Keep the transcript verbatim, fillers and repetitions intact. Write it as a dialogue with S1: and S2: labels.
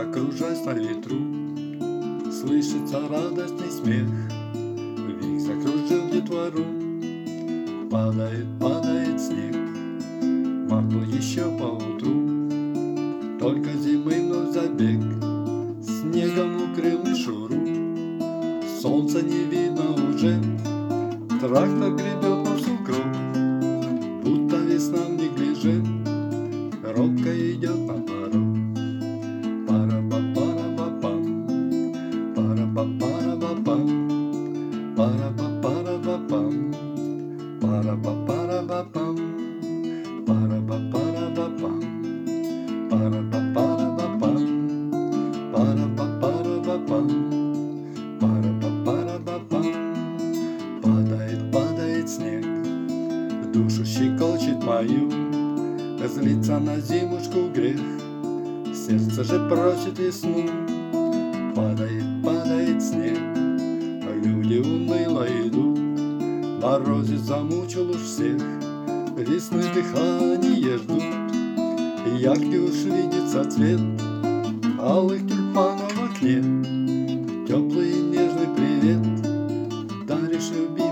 S1: кружась на ветру, слышится радостный смех. Вик закружил детвору. Падает, падает снег. Март был еще поутру, только зимы вновь забег. Снегом укрыл мишуру, солнца не видно уже. Трактор гребет по сугроб, будто весна в неглиже. Робко идет на порог. Пара-па-пара-па-пам, пара-па-пара-па-пам, пара-па-пара-па-пам, пара-па-пара-па-пам, пара-па-пара-па-пам, пара-па-пара-па-пам, пара-па-пара-па-пам, пара-па-пара-па-пам. Падает, падает снег, душу щекочет мою, злиться на зимушку грех, сердце же просит весну. Падает, падает снег, люди уныло идут, морозец замучил уж всех, весны дыхание ждут. Як уж видится цвет алых тюльпанов в окне, теплый и нежный привет даришь любимой.